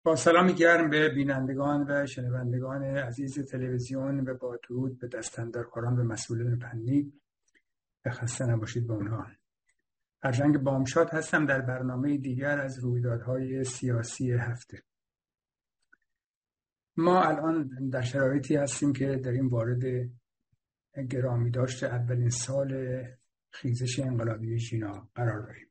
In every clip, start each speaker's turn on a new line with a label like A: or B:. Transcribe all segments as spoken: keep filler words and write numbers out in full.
A: با سلامی گرم به بینندگان و شنوندگان عزیز تلویزیون و با درود به دستاندرکاران و مسئولین فنی و خسته نباشید به اونها. ارجنگ بامشاد هستم در برنامه دیگر از رویدادهای سیاسی هفته. ما الان در شرایطی هستیم که داریم وارد گرامی داشت اولین سال خیزش انقلابی ژینا قرار داریم.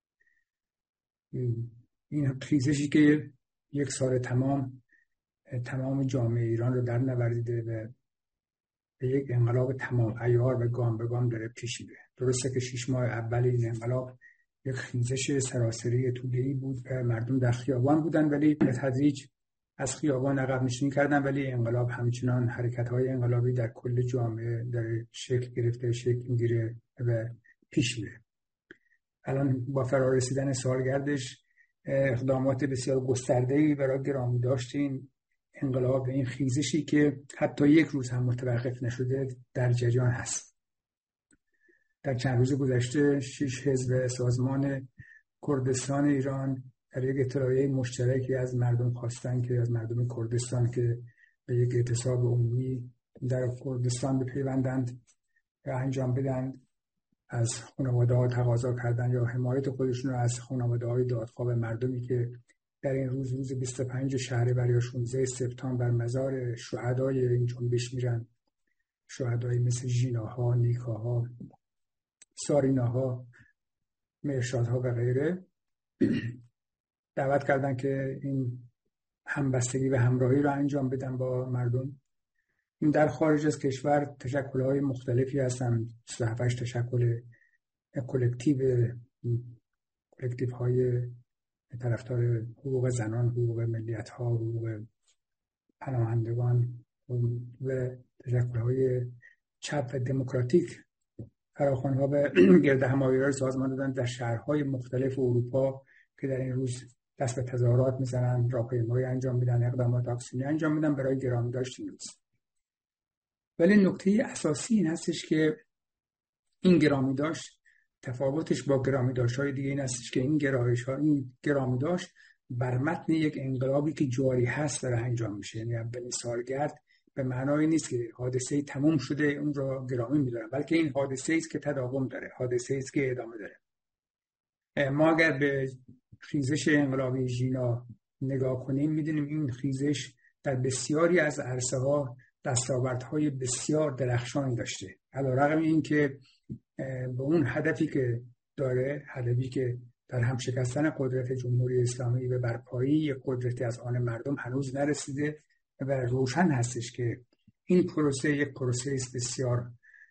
A: این خیزشی که یک سال تمام تمام جامعه ایران رو در نوردیده و به یک انقلاب تمام عیار و گام به گام داره پیش میره. درسته که شش ماه اول این انقلاب یک خیزش سراسری طولانی بود و مردم در خیابان بودن، ولی به تدریج از خیابان عقب نشینی کردن، ولی انقلاب همچنان حرکت‌های انقلابی در کل جامعه داره شکل گرفته، شکل میگیره و پیش میره. الان با فرا رسیدن سالگردش اقدامات بسیار گسترده‌ای برای گرامی داشت این انقلاب، این خیزشی که حتی یک روز هم متوقف نشده در جریان هست. در چند روز گذشته شش حزب سازمان کردستان ایران در یک اطلاعیه مشترکی از مردم خواستن که از مردم کردستان که به یک اعتصاب عمومی در کردستان بپیوندند و انجام بدن، از خانواده‌ها تقاضا کردن یا حمایت خودشون رو از خانواده‌های دادخواه مردمی که در این روز روز بیست و پنج شهریور یا شانزده سپتامبر مزار شهدای این جنبش میرن، شهدای مثل ژیناها، نیکاها، ساریناها، مرشادها و غیره، دعوت کردن که این همبستگی و همراهی رو انجام بدن با مردم. این در خارج از کشور تشکل‌های مختلفی هستن، سی و هفت تشکل کلکتیو کلکتیوهای طرفدار حقوق زنان، حقوق ملیت‌ها، حقوق پناهندگان و تشکل‌های چپ و دموکراتیک فراخوان‌ها به گرد همایی‌های سازمان دادن در شهرهای مختلف اروپا که در این روز دست به تظاهرات میزنن، راهپیمایی انجام میدن، اقدامات اکسیونی انجام میدن برای گرامی داشت این روز. ولی نکته اساسی این هستش که این گرامی داشت تفاوتش با گرامی داشت‌های دیگه این هستش که این گرایش‌ها، این گرامی داشت بر متن یک انقلابی که جاری هست داره انجام میشه. یعنی اولین سالگرد به معنای نیست که حادثه تموم شده اون رو گرامی می‌دارن، بلکه این حادثه است که تداوم داره، حادثه است که ادامه داره. ما اگر به خیزش انقلابی ژینا نگاه کنیم می‌بینیم این خیزش در بسیاری از عرصه‌ها دستاوردهای بسیار درخشانی داشته، علی‌رغم این که به اون هدفی که داره، هدفی که در هم شکستن قدرت جمهوری اسلامی و برپایی یک قدرتی از آن مردم هنوز نرسیده و روشن هستش که این پروسه یک پروسه است بسیار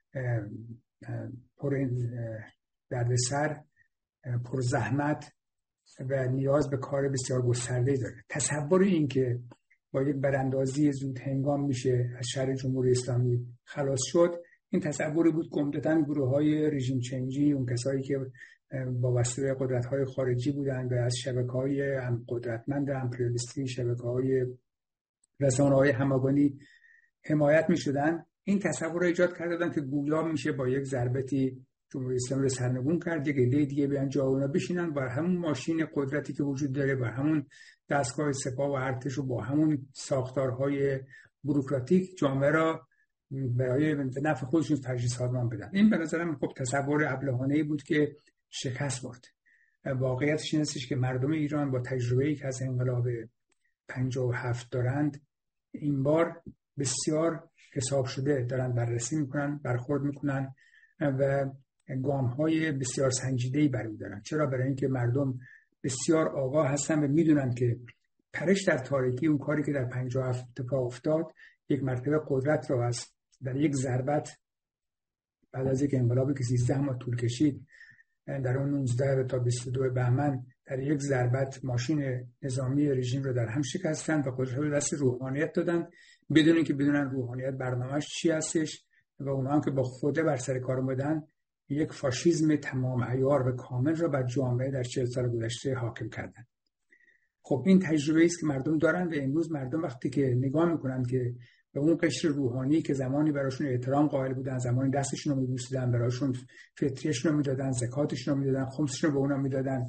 A: پر دردسر، پر زحمت و نیاز به کار بسیار گسترده‌ای داره. تصور این که با یک براندازی زود هنگام میشه از شر جمهوری اسلامی خلاص شد، این تصوری بود که عمدتاً گروه‌های رژیم چنجی، اون کسایی که وابسته به قدرت‌های خارجی بودند و از شبکه‌های قدرتمند امپریالیستی، شبکه‌های رسانه‌های همگانی حمایت می‌شدن، این تصور رو ایجاد کردن که گویا میشه با یک ضربتی جمهوری اسلامی رو سرنگون کرد، یک عده دیگه بیان جا اونا بشینن بر همون ماشین قدرتی که وجود داره، بر همون دستگاه سپاه و ارتش و با همون ساختارهای بوروکراتیک جامعه را برای به نفع خودشون تجهیز سازمان بدن. این به نظرم خب تصور ابلهانه‌ای بود که شکست خورد. واقعیتش این هستش که مردم ایران با تجربه‌ای که از انقلاب پنجاه و هفت دارند، این بار بسیار حساب شده دارن بررسی میکنن، برخورد میکنن و گام‌های بسیار سنجیده‌ای برمی‌دارن. چرا؟ برای اینکه مردم بسیار آگاه هستن و میدونن که پرش در تاریکی، اون کاری که در پنجاه و هفت اتفاق افتاد، یک مرتبه قدرت رو از در یک ضربت بعد از یک انقلابی که سیزده ماه طول کشید، در اون نوزده تا بیست و دو بهمن در یک ضربت ماشین نظامی رژیم رو در هم شکستن و قدرت رو دست روحانیت دادن، بدون اینکه بدونن روحانیت برنامه‌اش چی هستش و اونها هم که با خوده بر سر کار اومدن یک فاشیسم تمام عیار و کامل را بر جامعه در چهل سال گذشته حاکم کردن. خب این تجربه است که مردم دارن و امروز مردم وقتی که نگاه میکنن که به اون قشر روحانی که زمانی براشون احترام قائل بودن، زمانی دستشون رو میبوسیدن، براشون فطریه‌شون رو میدادن، زکاتشون رو میدادن، خمسشون رو به اونا میدادن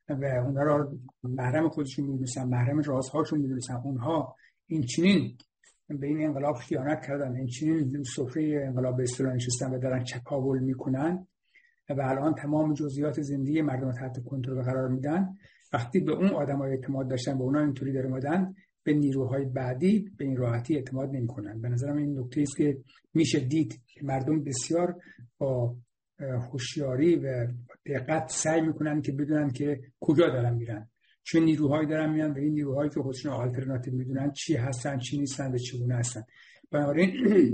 A: و اونها را محرم خودشون میدونستن، محرم رازهاشون میدونستن. اونها این چنین به این انقلاب خیانت کردن، این چنین سفره انقلاب به اصطلاح نشستن و دارن چکاول میکنن و الان تمام جزئیات زندگی مردم تحت کنترل قرار میدن. وقتی به اون آدمای اعتماد داشتن، به اونا اینطوری در اومدن، به نیروهای بعدی به این راحتی اعتماد نمیکنن. به نظرم این نکته است که میشه دید که مردم بسیار با هوشیاری و دقت سعی میکنن که بدونن که کجا دارن میرن، چه نیروهایی دارن میان و این نیروهایی که خودشون آلترناتیو میدونن چی هستن، چی نیستن و چگونه هستن. بنابراین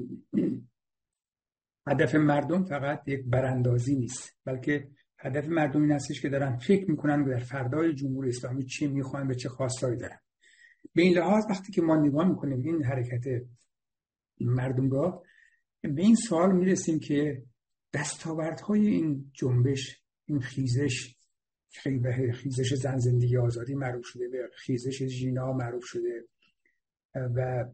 A: هدف مردم فقط یک براندازی نیست، بلکه هدف مردم این هستش که دارن فکر میکنن در فردای جمهوری اسلامی چی میخوان و چه خواستایی دارن. به این لحاظ وقتی که ما نگاه میکنیم این حرکت مردم را، به این سوال میرسیم که دستاوردهای این جنبش، این خیزش، خیزش زن زندگی آزادی معروف شده، به خیزش ژینا معروف شده و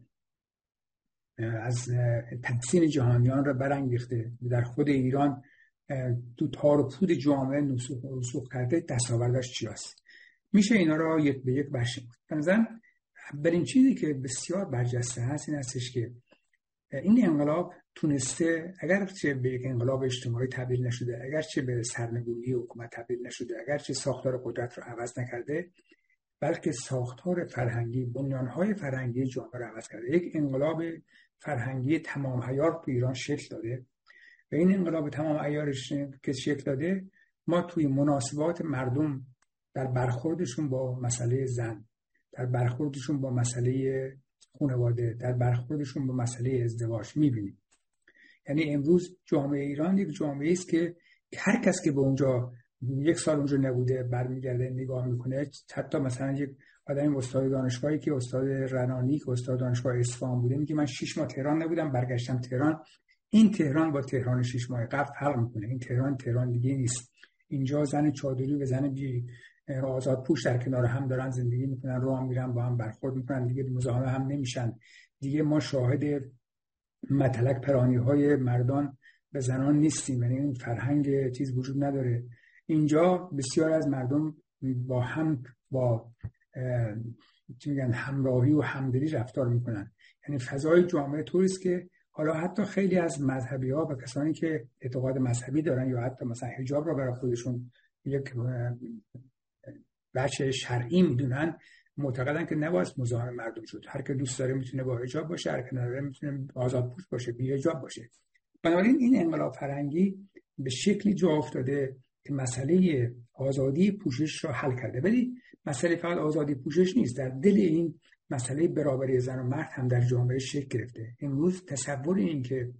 A: از تحسین جهانیان را برانگیخته، در خود ایران تو تار و پود جامعه رسوخ کرده، دستاوردش چی هست؟ میشه اینا را یک به یک برشیم. بنظرم اولین چیزی که بسیار برجسته هست این هستش که این انقلاب تونسته، اگرچه به یک انقلاب اجتماعی تبدیل نشده، اگرچه به سرنگونی حکومت تبدیل نشده، اگرچه ساختار قدرت رو عوض نکرده، بلکه ساختار فرهنگی، بنیانهای فرهنگی جامعه رو عوض کرده. یک انقلاب فرهنگی تمام عیار تو ایران شکل داده و این انقلاب تمام عیارش که شکل داده، ما توی مناسبات مردم، در برخوردشون با مسئله زن، در برخوردشون با مسئله خانواده، در برخوردشون با مسئله ازدواج میبینیم. یعنی امروز جامعه ایران یک جامعه است که هر کس که به اونجا یک سال اونجا نبوده برمیگرده نگاه میکنه، حتی مثلا یک آدمی استاد دانشگاهی که استاد رنانی که استاد دانشگاه اصفهان بوده میگه من شش ماه تهران نبودم برگشتم تهران، این تهران با تهران شش ماه قبل فرق میکنه. این تهران تهران دیگه نیست. اینجا زن چادری و زن بی آزاد پوش در کنار هم دارن زندگی میکنن، رو هم میرن، با هم برخورد میکنن، دیگه مزاحم هم نمیشن. دیگه ما شاهد متلک پرانی های مردان به زنان نیستیم، یعنی این فرهنگ چیز وجود نداره. اینجا بسیار از مردم با هم با چی میگن همراهی و همدلی رفتار میکنن. یعنی فضای جامعه طوری است که حالا حتی خیلی از مذهبی ها و کسانی که اعتقاد مذهبی دارن یا حتی مثلا حجاب را برای خودشون یک بچه شرعی میدونن، معتقدن که نباید مزاحم مردم شد. هر که دوست داره میتونه با حجاب باشه، هر که نداره میتونه آزاد پوش باشه، بی حجاب باشه. بنابراین این انقلاب فرهنگی به شکلی جا افتاده که مسئله آزادی پوشش را حل کرده. ولی مسئله فقط آزادی پوشش نیست، در دل این مسئله برابری زن و مرد هم در جامعه شکل گرفته. امروز تصور این که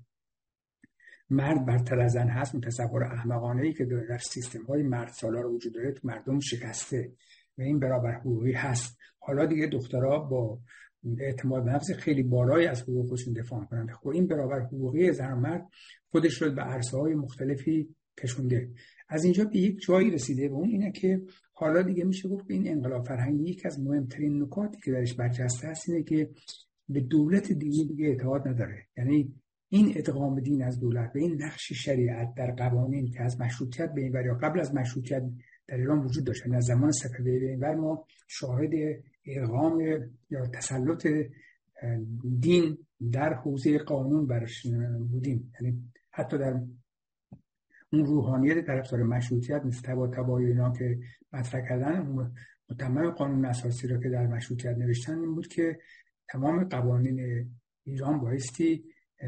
A: مرد برتر از زن هست، تصور احمقانه‌ای که در سیستم‌های مرد سالار وجود داره تو مردم شکسته و این برابر حقوقی هست. حالا دیگه دخترها با اعتماد به نفس خیلی بالایی از حقوق خودشون دفاع می‌کنن. خب این برابر حقوقی زن و مرد خودش رو به عرصه‌های مختلفی کشونده. از اینجا به یک جایی رسیده و اون اینه که حالا دیگه میشه گفت این انقلاب فرهنگی یک از مهمترین نکاتی که درش برجسته است اینه که به دولت دینی دیگه اعتماد نداره. یعنی این ادغام دین از دولت و این نقش شریعت در قوانین که از مشروطیت به این ور یا قبل از مشروطیت در ایران وجود داشت، از زمان صفویه به این ور ما شاهد ادغام یا تسلط دین در حوزه قانون برش بودیم. یعنی حتی در اون روحانیت طرفدار مشروطیت مثل طباطبایی اینا که مطرح کردن، متمم قانون اساسی را که در مشروطیت نوشتن این بود که تمام قوانین ایران بایستی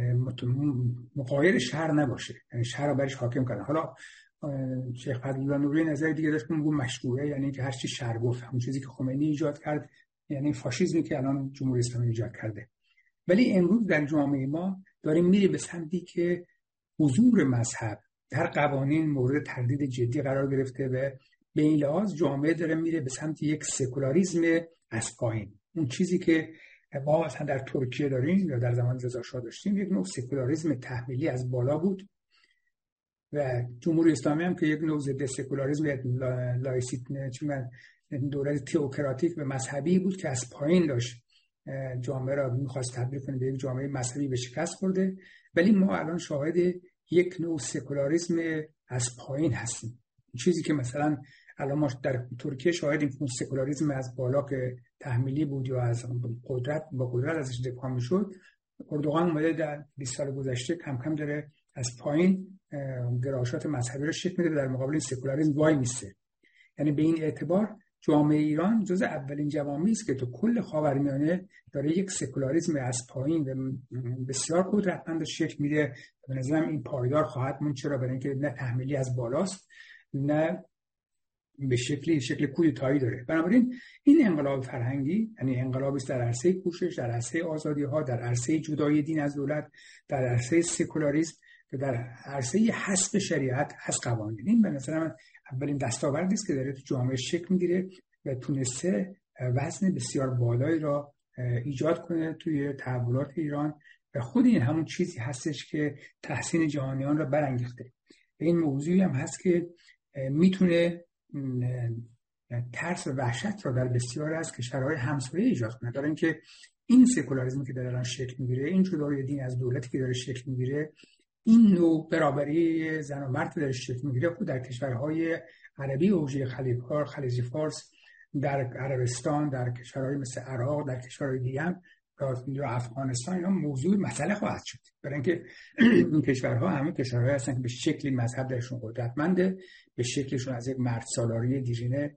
A: مقایر شهر نباشه، یعنی شهر رو برش حاکم کردن. حالا شیخ فضلالله نوری نظر دیگه داشت که میگه مشروعه، یعنی که هر چی شهر گفت، همون چیزی که خمینی ایجاد کرد، یعنی فاشیسمی که الان جمهوری اسلامی ایجاد کرده. ولی امروز در جامعه ما داریم میری به سمتی که حضور مذهب در قوانین مورد تردید جدی قرار گرفته و به این لحاظ جامعه داره میره به سمت یک سکولاریسم از پایین. اون چیزی که ما مثلا در ترکیه داریم یا در زمان رضا شاه داشتیم، یک نوع سکولاریسم تحمیلی از بالا بود و جمهوری اسلامی هم که یک نوع ضد سکولاریسم لایسیت چون دولت تئوکراتیک و مذهبی بود که از پایین داشت جامعه را می‌خواست تبدیل کنه به یک جامعه مذهبی، به شکست خورده. ولی ما الان شاهد یک نوع سکولاریسم از پایین هستیم. چیزی که مثلا الان ما در ترکیه شاهدیم که سکولاریسم از بالا که تحمیلی بود یا از قدرت با قدرت ازش دفاع میشد، اردوغان اومده در بیست سال گذشته کم کم داره از پایین گرایشات مذهبی رو شکل میده، در مقابل این سکولاریسم وای میسته. یعنی به این اعتبار جامعه ایران جز اولین جوامعی است که تو کل خاورمیانه داره یک سکولاریسم از پایین و بسیار قدرتمند شکل میده. به نظرم این پایدار خواهد موند. چرا؟ برای اینکه نه تحمیلی از بالاست، نه به شکلی شکل کودتایی داره. بنابراین این انقلاب فرهنگی یعنی انقلابی است در عرصه کوشش، در عرصه آزادی ها، در عرصه جدایی دین از دولت، در عرصه سکولاریسم و در عرصه حسب شریعت از قوانین. این به نظر من اولین دستاوردی است که داره تو جامعه شکل میگیره و تونسته وزن بسیار بالایی را ایجاد کنه توی تحولات ایران و خود این همون چیزی هستش که تحسین جهانیان را برانگیخته. این موضوعی هم هست که میتونه ترس و وحشت را در بسیار از کشورهای همسایه ایجاد کنه. داره اینکه این سکولاریسمی که داره شکل میگیره، این جدایی دین از دولتی که داره شکل میگیره، این نوع برابری زن و مرد داره شکل میگیره، خود در کشورهای عربی اوجه خلیج خلیج فارس، در عربستان، در کشورهای مثل عراق، در کشورهای دیگه هم یا افغانستان اینا موضوع مسئله خواهد شد. برای اینکه این کشورها همه کشورهایی هستن که به شکلی مذهب درشون قدرتمنده، به شکلشون از یک مرد سالاری دیرینه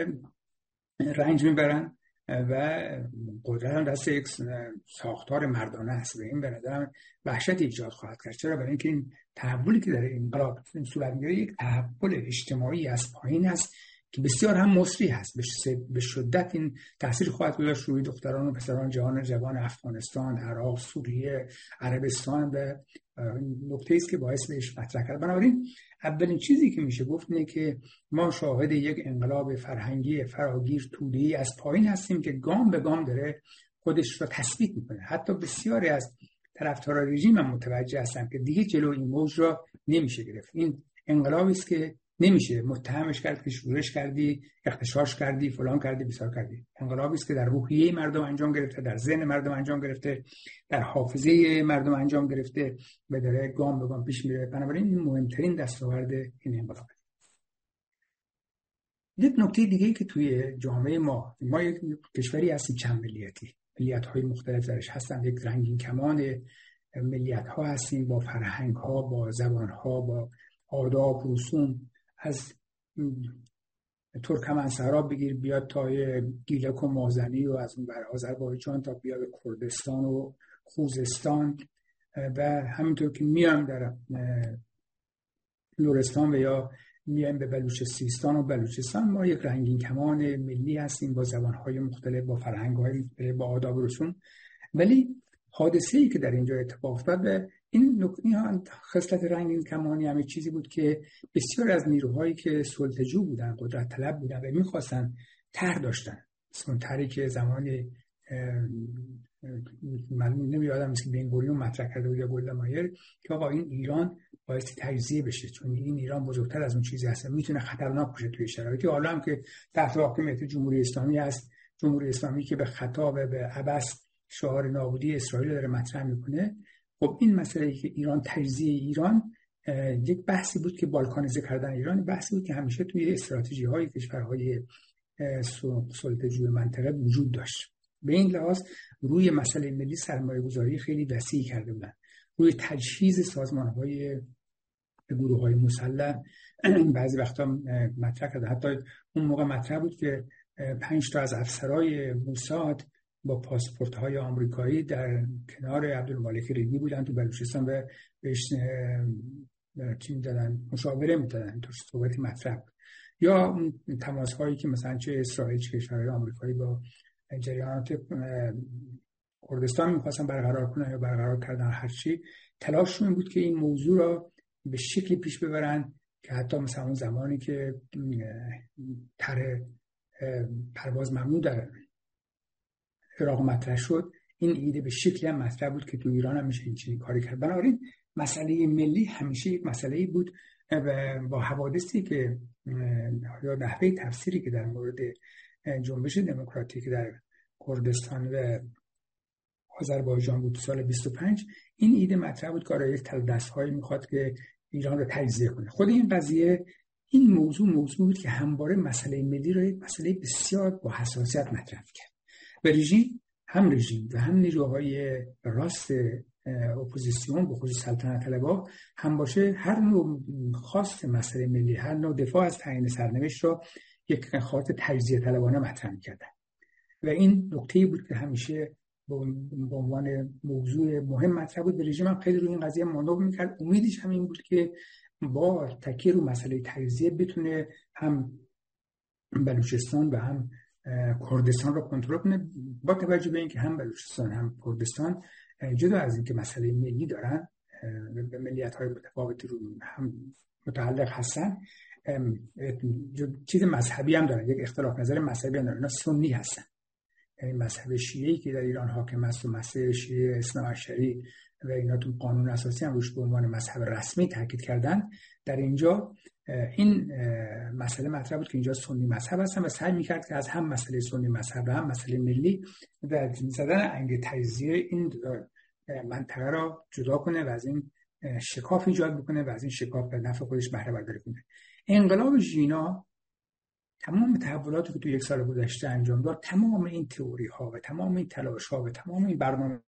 A: رنج میبرن و قدرت هم دست یک ساختار مردانه هست. و این به نظرم وحشت ایجاد خواهد کرد. چرا؟ برای اینکه این تحولی که داره انقلاب این صورت میگیره یک تحول اجتماعی از پایین است که بسیار هم مصری هست. به شدت این تاثیر خواهد گذاشت روی دختران و پسران جهان جوان افغانستان، عراق، سوریه، عربستان و نکته است که باعث بهش مطرح کرد. بنابراین اولین چیزی که میشه گفت اینه که ما شاهد یک انقلاب فرهنگی فراگیر توده‌ای از پایین هستیم که گام به گام داره خودش رو تثبیت میکنه. حتی بسیاری از طرفداران رژیم هم متوجه هستن که دیگه جلو این موج را نمیشه گرفت. این انقلابی است که نمیشه متهمش کرد که شورش کردی، اغتشاش کردی، فلان کردی، بیسار کردی. انقلابی است که در روحیه مردم انجام گرفته، در ذهن مردم انجام گرفته، در حافظه مردم انجام گرفته و داره گام به گام پیش میره. بنابراین این مهمترین دستاورد این انقلاب. یک نکته دیگه که توی جامعه ما ما یک کشوری هستیم چند ملیتی، ملیت‌های مختلف درش هستن، یک رنگین کمان ملیت‌ها هستیم با فرهنگ‌ها، با زبان‌ها، با آداب و رسوم. از ترکمن‌صحرا بگیر بیاد تا گیلک و مازنی و از اون بر آذربایجان تا بیاد کردستان و خوزستان و همینطور که میام در لرستان و یا میایم به بلوچستان و بلوچستان، ما یک رنگین کمان ملی هستیم با زبان‌های مختلف، با فرهنگ‌های مختلف، با آداب و رسوم. ولی حادثه‌ای که در اینجا اتفاق افتاد، این نکته ها خصلت رنگین کمانی همه چیزی بود که بسیار از نیروهایی که سلطه‌جو بودن، قدرت طلب بودن و میخواستن طرح داشتن، مثل طرحی که زمانی من نمیادم مثل بن گوریون مطرح کرده بود یا گلدا مایر که آقا این ایران باعث تجزیه بشه، چون این ایران بزرگتر از اون چیزی هست، میتونه خطرناک باشه توی شرایطی حالا هم که تحت حکومت جمهوری اسلامی هست، جمهوری اسلامی که به خطا و به عبث شعار نابودی اسرائیل داره مطرح میکنه. خب این مسئله که ایران تجزیه ایران یک بحثی بود که بالکانیزه کردن ایران بحثی بود که همیشه توی استراتژی های کشورهای سلطه‌جوی منطقه وجود داشت. به این لحاظ روی مسئله ملی سرمایه گذاری خیلی وسیع کرده بودن، روی تجهیز سازمان های گروه های مسلح بعضی وقتا مطرح کرده. حتی اون موقع مطرح بود که پنج تا از افسرهای موساد با پاسپورت های آمریکایی در کنار عبدالمالک ریگی بودن تو بلوچستان و بهش چی میدادن، مشاوره میدادن، تو صحبتی مطرح بود. یا تماس هایی که مثلا چه اسرائیل چه کشورهای آمریکایی با جریانات کردستان میخواستن برقرار کنن یا برقرار کردن، هرچی تلاششون بود که این موضوع را به شکلی پیش ببرن که حتی مثلا اون زمانی که طرح پرواز ممنوع در عراق مطرح شد، این ایده به شکلی هم مطرح بود که تو ایران هم میشه این چنین کاری کرد. بنابراین مسئله ملی همیشه یک مسئله‌ای بود و با حوادثی که یا نحوه تفسیری که در مورد جنبش دموکراتیک در کردستان و آذربایجان بود سال بیست و پنج، این ایده مطرح بود که آره یک تلدست‌هایی میخواد که ایران رو تجزیه کنه. خود این قضیه این موضوع موضوع بود که همواره مسئله ملی رو یک مسئله بسیار با حساسیت مطرح کرد و رژیم هم رژیم و هم نیروهای راست اپوزیسیون به خصوص سلطنت طلبها هم باشه هر نوع خواست مسئله ملی، هر نوع دفاع از تعیین سرنوشت رو یک خاطر تجزیه طلبانه مطرح می‌کردن و این نکته‌ای بود که همیشه به عنوان موضوع مهم مطرح بود. رژیم هم خیلی روی این قضیه مانور می‌کرد. امیدش هم این بود که با تکیه رو مسئله تجزیه بتونه هم بلوچستان و هم کردستان رو کنترل کنه، با توجه به اینکه هم بلوچستان هم کردستان جدا از اینکه مسئله ملی دارن به ملیت‌های متفاوتی رو هم متعلق هستن، چیز مذهبی هم دارن، یک اختلاف نظر مذهبی هم دارن. اینا سنی هستن، یعنی مذهب شیعی که در ایران حاکم است و مذهب شیعه اثنا عشری و اینا تو قانون اساسی هم روش به عنوان مذهب رسمی تاکید کردن. در اینجا این مسئله مطرح بود که اینجا سنی مذهب هستن و سعی می‌کرد که از هم مسئله سنی مذهب و هم مسئله ملی و زدن انگ تجزیه این منطقه را جدا کنه و از این شکاف ایجاد بکنه و از این شکاف به نفع خودش بهره برداری کنه. انقلاب ژینا تمام تحولاتی که تو یک سال گذشته انجام داد، تمام این تئوری ها و تمام این تلاش ها و تمام این برنامه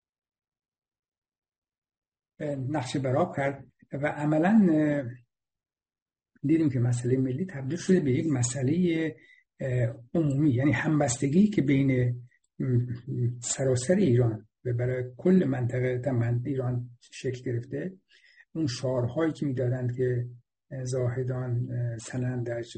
A: نقش برآب کرد و عملاً دیدیم که مسئله ملی تبدیل شده به یک مسئله عمومی، یعنی همبستگی که بین سراسر ایران و برای کل منطقه تمام ایران شکل گرفته. اون شعارهایی که میدادند که زاهدان سنند در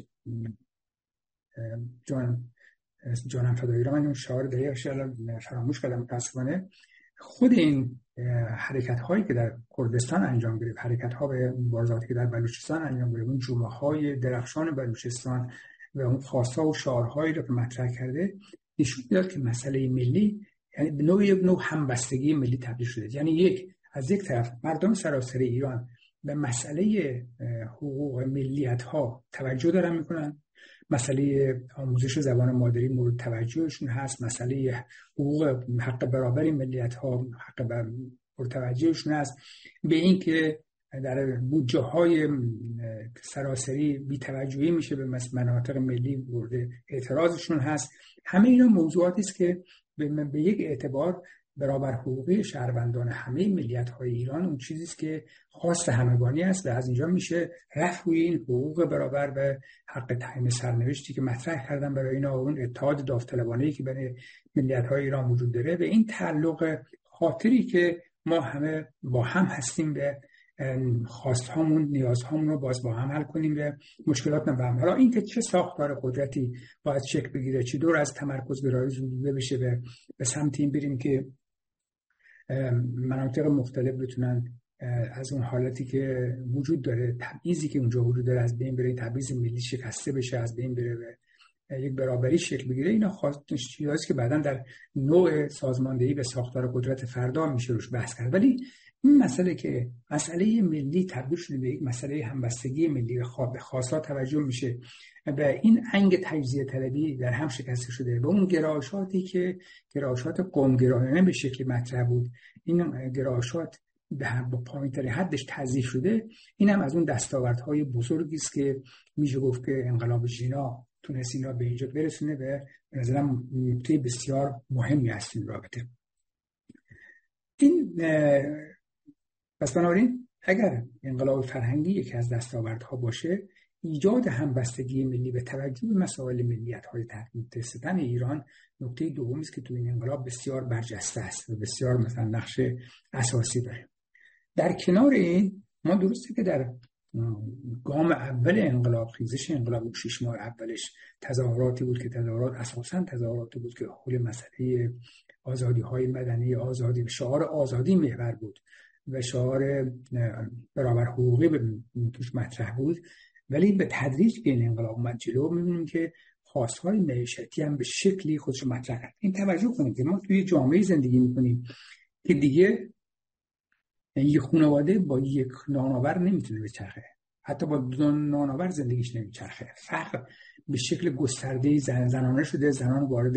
A: جان جانم فدای ایران، من اون شعار دقیقش الان فراموش کردم متاسفانه. خود این حرکت هایی که در کردستان انجام گرفت، حرکت ها به مبارزاتی که در بلوچستان انجام گرفت، اون جمعه های درخشان بلوچستان و اون خواسته و شعارهایی رو که مطرح کرده، نشون میداد که مسئله ملی یعنی به نوعی یک نوع همبستگی ملی تبدیل شده. یعنی یک از یک طرف مردم سراسر ایران به مسئله حقوق ملیت ها توجه دارن میکنن، مسئله آموزش زبان مادری مورد توجهشون هست، مسئله حقوق حق برابری ملیت ها حق مورد توجهشون هست، به این که در بودجه های سراسری بی‌توجهی میشه به مناطق ملی مورد اعتراضشون هست. همه اینا موضوعاتی است که به یک اعتبار برابر حقوقی شهروندان همه ملیت‌های ایران اون چیزی است که خاص همگانی است و از اینجا میشه رفع روی این حقوق برابر و حق تعیین سرنوشتی که مطرح کردن برای اینا، اون اتحاد داوطلبانه‌ای که بین ملیت‌های ایران وجود داره، به این تعلق خاطری که ما همه با هم هستیم به خواستهامون نیازهامون رو باز با هم حل کنیم و مشکلات نبرم. حالا این که چه ساختار قدرتی باید شکل بگیره، چی دور از تمرکز گرایی زوده بشه و به سمت این بریم که مناطق مختلف بتونن از اون حالتی که وجود داره، تبعیضی که اونجا وجود داره از بین بره، تبعیض ملی شکسته بشه، از بین بره و یک برابری شکل بگیره. اینا خواستش چیزایی که بعداً در نوع سازماندهی و ساختار قدرت فردا میشه روش بحث کرد. ولی این مسئله که مسئله ملی تبدیل شده به یک مسئله همبستگی ملی به خاصات توجه میشه و این انگ تجزیه طلبی در هم شکسته شده. به اون گرایشاتی که گرایشات قومگرایانه به شکل مطرح بود، این گرایشات با پایین‌ترین حدش تضعیف شده. این هم از اون دستاوردهای بزرگی است که میشه گفت که انقلاب ژینا تونست اینا به اینجا برسونه و به نظرم نکته بسیار مهمی است این رابطه. این پس بنابراین اگر انقلاب فرهنگی یکی از دستاوردها باشه، ایجاد همبستگی ملی به توجه به مسائل ملیت‌های تحت ستن ایران نکته دومی است که تو این انقلاب بسیار برجسته است و بسیار مثلا نقش اساسی داره. در کنار این ما درسته که در گام اول انقلاب، خیزش انقلاب شش ماه اولش تظاهراتی بود که تظاهرات اساساً تظاهراتی بود که حول مسئله آزادی‌های مدنی، آزادی، شعار آزادی محور بود و شعار برابر حقوقی توش مطرح بود. ولی به تدریج که این انقلاب اومد جلو می‌بینیم که خواست‌های معیشتی هم به شکلی خودش مطرح کرد. این توجه کنید که ما توی جامعه زندگی می‌کنیم که دیگه یک خانواده با یک نانآور نمیتونه بچرخه، حتی با دو نانآور زندگیش نمیچرخه. فقر به شکل گسترده‌ای زن زنانه شده، زنان وارد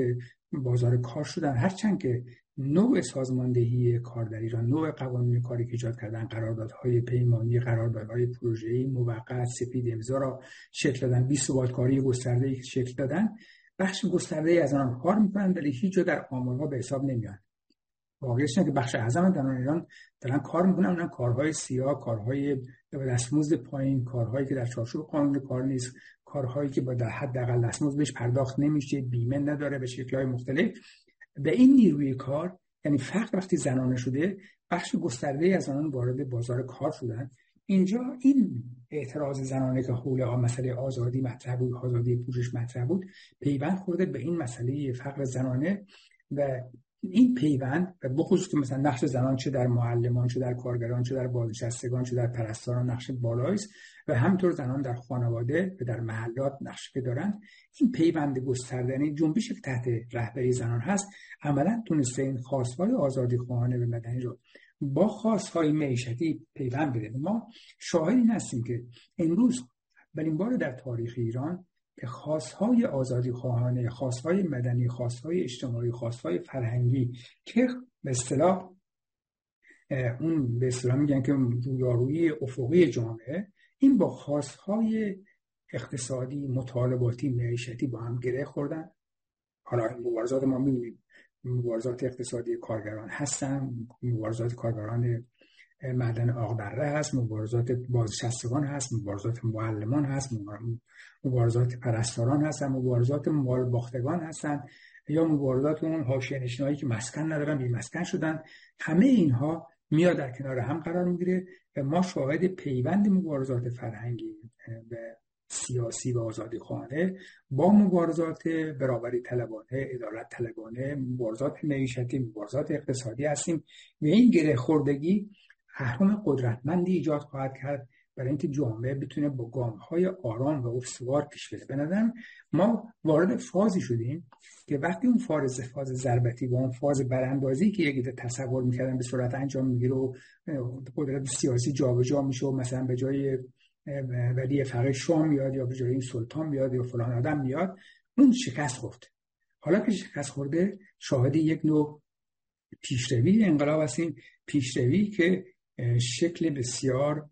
A: بازار کار شدن، هرچند که نوع سازماندهی کار در ایران، نوع قوانین کاری که ایجاد کردن، قراردادهای پیمانی، قراردادهای پروژه‌ای موقت، سپید امضا را شکل دادن، بی‌ثبات‌کاری گسترده‌ای که شکل دادن، بخش گسترده‌ای از آنها کار می‌کنند ولی هیچ جا در آمارها به حساب نمیاد. واقعیش اینه که بخش اعظم در ایران دارن کار میکنن، اونم کارهای سیاه، کارهای دستمزد پایین، کارهایی که در چارچوب قانون کار نیست، کارهایی که با در حداقل دستمزد بهش پرداخت نمیشه، بیمه نداره به شکل‌های مختلف. به این نیروی کار، یعنی فقط وقتی زنانه شده، بخش گسترده‌ای از آنان وارد بازار کار شدن. اینجا این اعتراض زنانه که حول مسئله آزادی مطرح بود، آزادی پوشش مطرح بود، پیوند خورده به این مسئله فقر زنانه و این پیوند و بخصوص که مثلا نقش زنان چه در معلمان، چه در کارگران، چه در بازنشستگان، چه در پرستاران نقش بالایی است و همینطور زنان در خانواده و در محلات نقش که دارن. این پیوند گسترده، یعنی جنبشی که تحت رهبری زنان هست، عملا تونسته این خواست‌های آزادی خواهانه و مدنی رو با خواست‌های معیشتی پیوند بده. ما شاهد این هستیم که امروز اولین بار در تاریخ ایران که خواست‌های آزادی خواهانه، خواست‌های مدنی، خواست‌های اجتماعی، خواست‌های فرهنگی که به اصطلاح اون به اصطلاح میگن که رویارویی افقی جامعه، این با خواست‌های اقتصادی، مطالباتی، معیشتی با هم گره خوردن. حالا این مبارزات ما می‌بینیم، مبارزات اقتصادی کارگران هستن، مبارزات کارگران معدن آقدره هست، مبارزات بازنشستگان هست، مبارزات معلمان هست، مبارزات پرستاران هستن، مبارزات مال باختگان هستن، یا مبارزات اون حاشیه‌نشینایی که مسکن ندارن، بی مسکن شدن. همه اینها میاد در کنار هم قرار میگیره و ما شاهد پیوند مبارزات فرهنگی و سیاسی و آزادی خواهانه با مبارزات برابری طلبانه، عدالت طلبانه، مبارزات معیشتی، مبارزات اقتصادی هستیم و این گره خوردگی اهرم قدرتمندی ایجاد خواهد کرد برای اینکه جامعه بتونه با گام‌های آرام و استوار پیش بره. به نظرم ما وارد فازی شدیم که وقتی اون فاز فاز ضربتی با اون فاز براندازی که یکی تصور می‌کردن به سرعت انجام میگیره و قدرت سیاسی جابجا میشه و مثلا به جای ولی فقیه شاه میاد یا به جای این سلطان میاد یا فلان آدم میاد، اون شکست خورد. حالا که شکست خورده شاهد یک نوع پیشروی انقلاب هستیم، پیشروی که شکل بسیار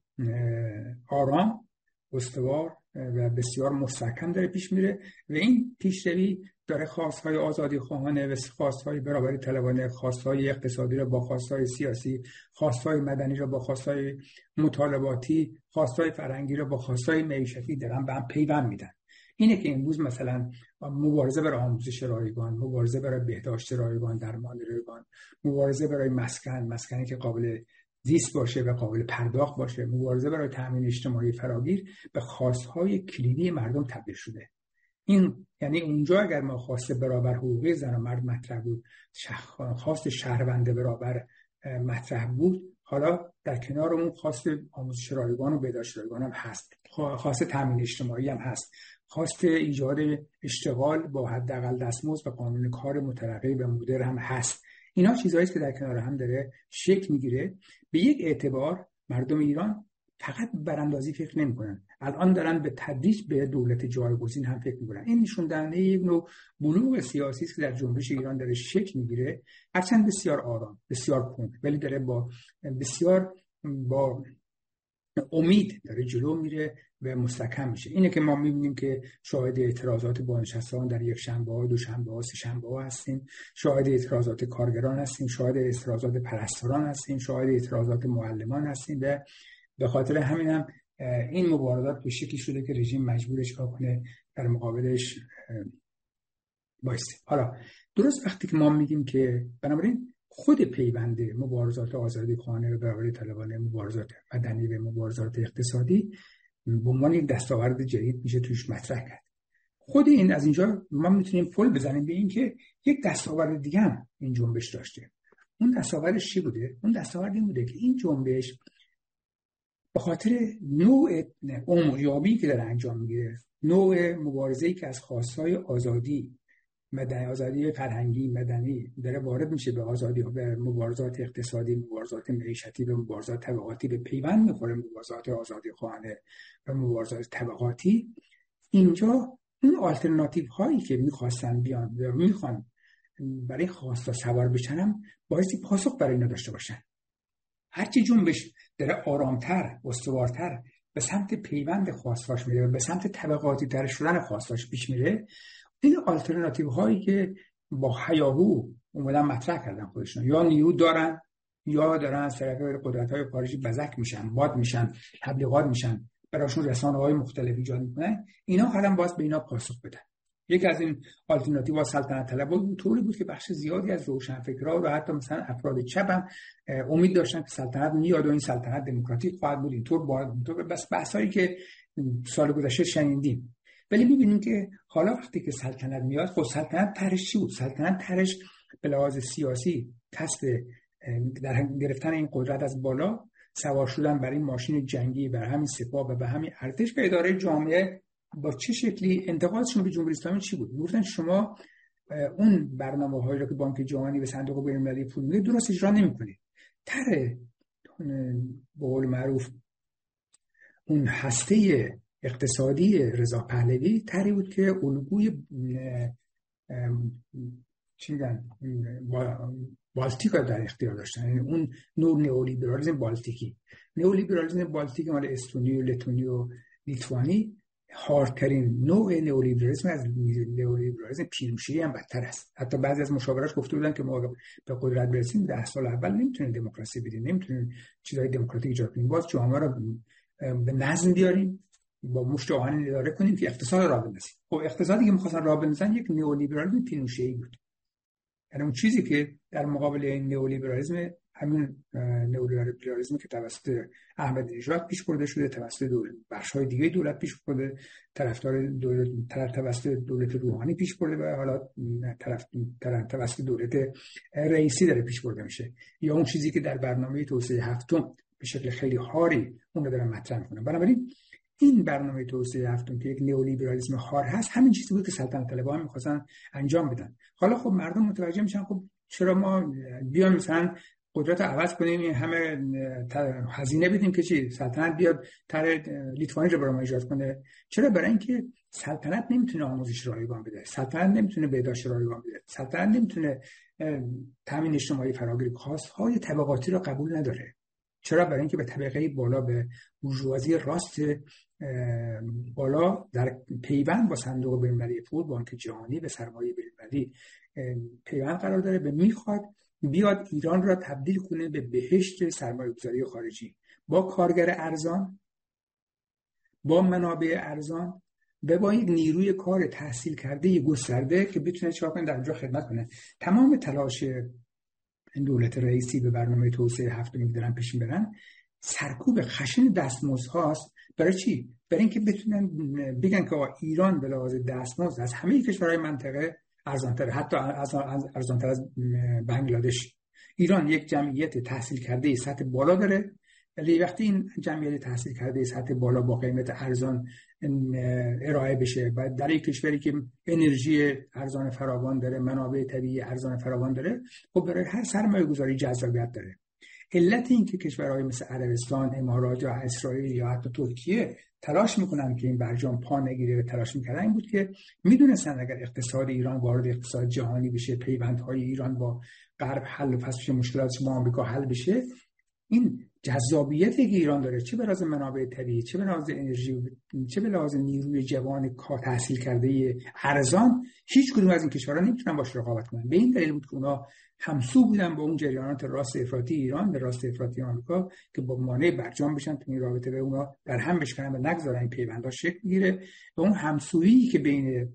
A: آرام، استوار و بسیار مستحکم داره پیش میره و این پیشروی داره خواست‌های آزادی خواهانه و خواست‌های برابری طلبانه، خواست‌های اقتصادی را با خواست‌های سیاسی، خواست‌های مدنی را با خواست‌های مطالباتی، خواست‌های فرهنگی را با خواست‌های معیشتی دارن به هم پیوند میدن. اینه که امروز مثلا مبارزه برای آموزش رایگان، مبارزه برای بهداشت رایگان، درمان رایگان، مبارزه برای مسکن، مسکنی که قابل زیست باشه و قابل پرداخت باشه، مبارزه برای تامین اجتماعی فراگیر به خواست‌های کلیدی مردم تبدیل شده. این یعنی اونجا اگر ما خواست برابر حقوقی زن و مرد مطرح بود، خواست شهروند برابر مطرح بود، حالا در کنار اون خواست آموزش رایگان و بهداشت رایگان هم هست، خواست تامین اجتماعی هم هست، خواست ایجاد اشتغال با حداقل دستمزد و قانون کار مترقی و مدر هم هست. اینا چیزایی است که در کنار هم داره شکل میگیره. به یک اعتبار مردم ایران فقط براندازی فکر نمی‌کنن، الان دارن به تدریج به دولت جایگزین هم فکر می‌کنن. این نشون دهنده یک نوع بلوغ سیاسی است که در جنبش ایران داره شکل میگیره، هرچند بسیار آرام، بسیار کند، ولی داره با بسیار با امید داره جلو میره و مستحکم میشه. اینه که ما میبینیم که شاهد اعتراضات بازنشستگان در یک شنبه ها، دو شنبه ها، سه شنبه ها هستیم، شاهد اعتراضات کارگران هستیم، شاهد اعتراضات پرستاران هستیم، شاهد اعتراضات معلمان هستیم و به خاطر همین هم این مبارزات به شکلی شده که رژیم مجبورش کنه در مقابلش بایسته. حالا درست وقتی که ما میگیم که بنابراین خود پیوند مبارزات آزادی خواهانه و برابری طلبانه، مبارزات مدنی و مبارزات اقتصادی به عنوان یک دستاورد جدید میشه توش مطرح کرد. خود این از اینجا ما میتونیم پل بزنیم به این که یک دستاورد دیگه هم این جنبش داشته. اون دستاوردش چی بوده؟ اون دستاورد این بوده که این جنبش به خاطر نوع عمق‌یابی که داره انجام میگیره، نوع مبارزه‌ای که از خواست‌های آزادی مدنی، آزادی فرهنگی مدنی داره وارد میشه به آزادی و به مبارزات اقتصادی، مبارزات معیشتی و مبارزات طبقاتی به پیوند میخوره، مبارزات آزادی خواهانه و مبارزات طبقاتی. اینجا اون آلترناتیو هایی که میخواستن بیان و میخوان برای خواستا سوار بشن هم بایستی پاسخ برای اینا داشته باشن. هرچی جنبش داره آرامتر، استوارتر به سمت پیوند خواستاش میره، به سمت طبقاتی تر شدن خواستاش پیش میره، این آلترناتیو هایی که با هیاهو اومدن مطرح کردن خودشون، یا نیرو دارن یا دارن از طریق قدرت‌های خارجی بزک میشن، باد میشن، تبلیغات میشن، براشون رسانه‌های مختلف ایجاد میکنن، اینا حالا باز به اینا پاسخ بدن. یکی از این آلترناتیو ها سلطنت طلب بود، طوری بود که بخش زیادی از روشنفکرها و حتی مثلا افراد چپ هم امید داشتن که سلطنت میاد و این سلطنت دموکراتیک خواهد بود. اینطور با بس بحثایی که سال گذشته شنیدیم. ولی می‌بینیم که حالا وقتی که سلطنت میاد، خب سلطنت طرحش چی بود؟ سلطنت طرحش به لحاظ سیاسی کسب در گرفتن این قدرت از بالا، سوار شدن بر این ماشین جنگی، بر همین سپاه و به همین ارتش و اداره جامعه با چه شکلی. انتقادشون به جمهوری اسلامی چی بود؟ گفتن شما اون برنامه‌هایی رو که بانک جهانی به صندوق بین‌المللی پول میده درست اجرا نمی‌کنید. طرح به قول معروف اون هسته اقتصادی رضا پهلوی طرحی بود که الگوی چی میگن بالتیک رو در اختیار داشتن، یعنی اون نوع نئولیبرالیسم بالتیکی. نئولیبرالیسم بالتیکی مال استونی و لتونی و لیتوانی هاردترین نوع نئولیبرالیسم از نئولیبرالیسم پیروشی هم بدتر است. حتی بعضی از مشاوراش گفته بودن که ما به قدرت برسیم ده سال اول نمیتونیم دموکراسی بدیم، نمیتونیم چیزای دموکراتیک ایجاد کنیم، باز جامعه رو به نظم بیاریم، با مشت آهن اداره کنیم که اقتصاد راه بندازیم. خب اقتصادی که می‌خواستن راه بندازن یک نئولیبرالیسم پینوشه‌ای بود. یعنی اون چیزی که در مقابل این نئولیبرالیسم، همین نئولیبرالیسم که توسط احمدی نژاد پیش برده شده، توسط دولت بخش‌های دیگه دولت پیش برده، طرفدار دولت طرف توسط دولت روحانی پیش برده و حالا طرف طرف توسط دولت رئیسی داره پیش برده میشه، یا اون چیزی که در برنامه توسعه هفتم به شکل خیلی هاری اون رو دارن مطرح می‌کنن. بنابراین این برنامه توسعه هفتم که یک نئولیبرالیسم هار هست، همین چیزی بود که سلطنت طلبها هم می‌خواستن انجام بدن. حالا خب مردم متوجه میشن خب چرا ما بیام مثلا قدرت رو عوض کنیم، این همه هزینه بدیم که چی سلطنت بیاد طرح لیتوانی رو برای ما ایجاد کنه؟ چرا؟ برای اینکه سلطنت نمیتونه آموزش رایگان بده، سلطنت نمیتونه بهداشت رایگان بده، سلطنت نمیتونه تامین اجتماعی فراگیر، خواست‌های طبقاتی رو قبول نداره. چرا؟ برای اینکه به طبقه بالا، به بورژوازی راست بالا در پیوند با صندوق بین‌المللی پول، بانک جهانی، به سرمایه بین‌المللی پیوند قرار داره، به میخواد بیاد ایران را تبدیل کنه به بهشت سرمایه‌گذاری خارجی، با کارگر ارزان، با منابع ارزان و با یک نیروی کار تحصیل کرده گسترده که بتونه چیکار کنه؟ در اونجا خدمت کنه. تمام تلاش دولت رئیسی به برنامه توسعه هفتم که دارن پیش میبرن سرکوب خشن دستمزدهاست. برای چی؟ برای اینکه بتونن بگن که ایران به لحاظ دستمزد از همه کشورهای منطقه ارزان‌تره، حتی ارزان‌تر از بنگلادش. ایران یک جمعیت تحصیل کرده سطح بالا داره، ولی وقتی این جمعیت تحصیل کرده سطح بالا با قیمت ارزان ارائه بشه و در یک کشوری که انرژی ارزان فراوان داره، منابع طبیعی ارزان فراوان داره، خب برای هر سرمایه‌گذاری جذابیت داره. علت این که کشورهای مثل عربستان، امارات یا اسرائیل یا حتی ترکیه تلاش میکنن که این برجام پا نگیره، تلاش میکردن این بود که میدونستن اگر اقتصاد ایران وارد اقتصاد جهانی بشه، پیوندهای ایران با غرب حل و فصل بشه، مشکلات با آمریکا حل بشه، این جذابیتی که ایران داره، چه به لحاظ منابع طبیعی، چه به لحاظ انرژی، چه به لحاظ نیروی جوان کار تحصیل کرده ارزان، هیچ کدوم از این کشورها نمیتونن باش رقابت کنن. به این دلیل بود که اونا همسو بودن با اون جریانات راست افراطی ایران به راست افراطی آمریکا که با مانع برجام بشن تو این رابطه، به اونا در هم بشکنن و نگذارن این پیوندها شکل بگیره. و اون همسویی که بین